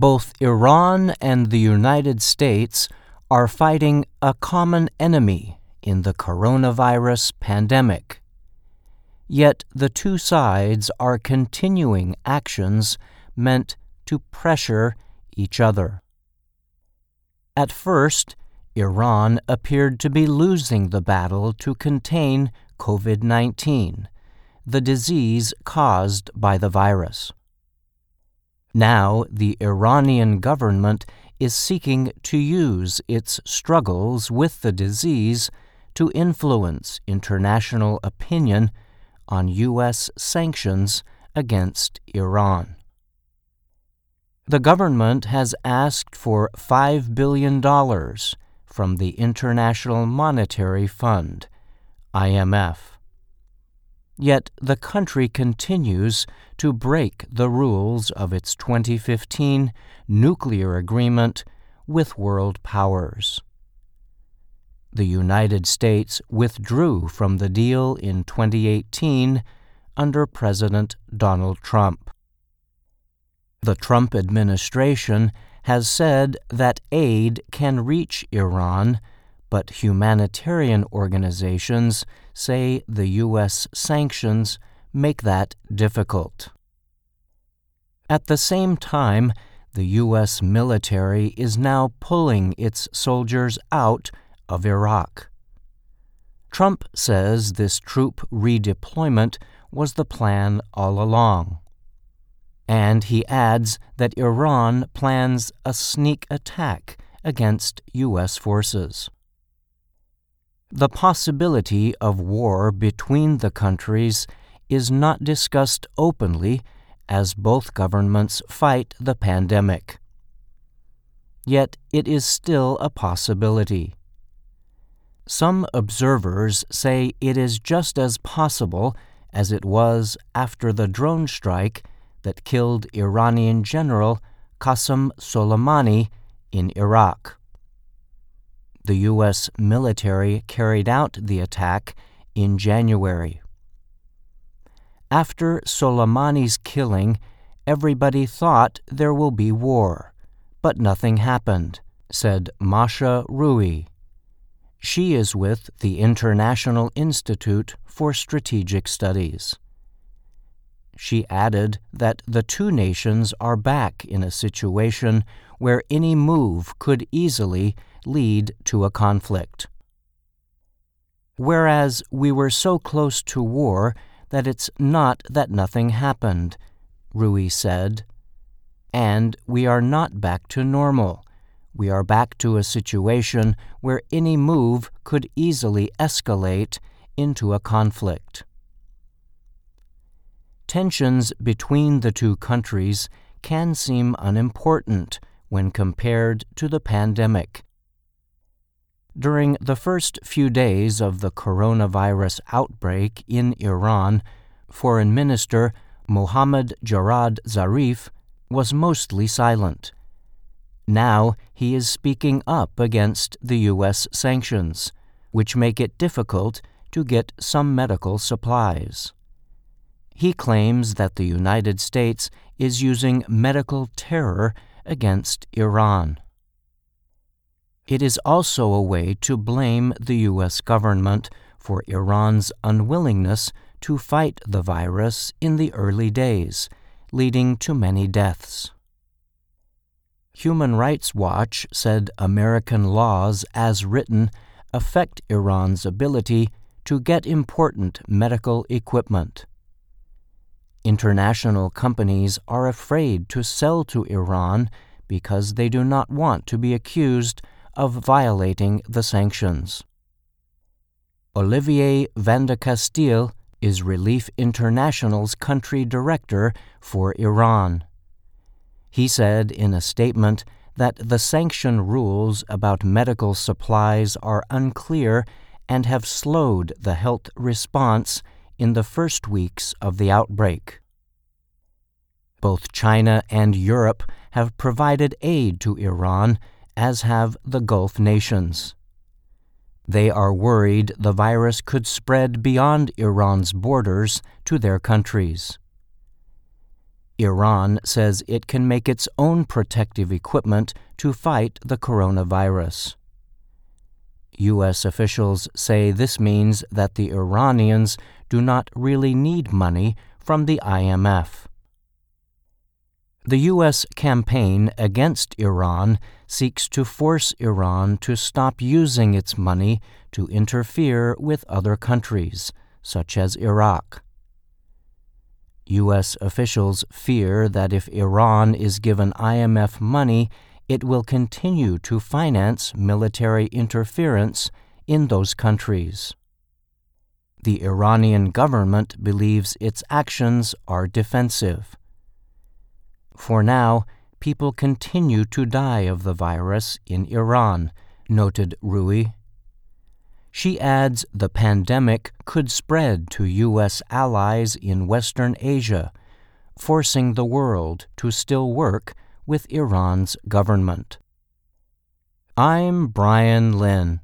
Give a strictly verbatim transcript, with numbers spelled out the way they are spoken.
Both Iran and the United States are fighting a common enemy in the coronavirus pandemic. Yet the two sides are continuing actions meant to pressure each other. At first, Iran appeared to be losing the battle to contain COVID nineteen, the disease caused by the virus. Now, the Iranian government is seeking to use its struggles with the disease to influence international opinion on U S sanctions against Iran. The government has asked for five billion dollars from the International Monetary Fund, I M F. Yet the country continues to break the rules of its twenty fifteen nuclear agreement with world powers. The United States withdrew from the deal in twenty eighteen under President Donald Trump. The Trump administration has said that aid can reach Iran, but humanitarian organizations say the U S sanctions make that difficult. At the same time, the U S military is now pulling its soldiers out of Iraq. Trump says this troop redeployment was the plan all along. And he adds that Iran plans a sneak attack against U S forces. The possibility of war between the countries is not discussed openly as both governments fight the pandemic. Yet it is still a possibility. Some observers say it is just as possible as it was after the drone strike that killed Iranian General Qasem Soleimani in Iraq. The U S military carried out the attack in January. After Soleimani's killing, everybody thought there will be war, but nothing happened, said Masha Rui. She is with the International Institute for Strategic Studies. She added that the two nations are back in a situation where any move could easily lead to a conflict. Whereas we were so close to war that it's not that nothing happened, Rui said. And we are not back to normal. We are back to a situation where any move could easily escalate into a conflict. Tensions between the two countries can seem unimportant when compared to the pandemic. During the first few days of the coronavirus outbreak in Iran, Foreign Minister Mohammad Javad Zarif was mostly silent. Now he is speaking up against the U S sanctions, which make it difficult to get some medical supplies. He claims that the United States is using medical terror against Iran. It is also a way to blame the U S government for Iran's unwillingness to fight the virus in the early days, leading to many deaths. Human Rights Watch said American laws, as written, affect Iran's ability to get important medical equipment. International companies are afraid to sell to Iran because they do not want to be accused of violating the sanctions. Olivier Van de Castile is Relief International's country director for Iran. He said in a statement that the sanction rules about medical supplies are unclear and have slowed the health response in the first weeks of the outbreak. Both China and Europe have provided aid to Iran, as have the Gulf nations. They are worried the virus could spread beyond Iran's borders to their countries. Iran says it can make its own protective equipment to fight the coronavirus. U S officials say this means that the Iranians do not really need money from the I M F. The U S campaign against Iran seeks to force Iran to stop using its money to interfere with other countries, such as Iraq. U S officials fear that if Iran is given I M F money, it will continue to finance military interference in those countries. The Iranian government believes its actions are defensive. For now, people continue to die of the virus in Iran, noted Rui. She adds the pandemic could spread to U S allies in Western Asia, forcing the world to still work with Iran's government. I'm Brian Lynn.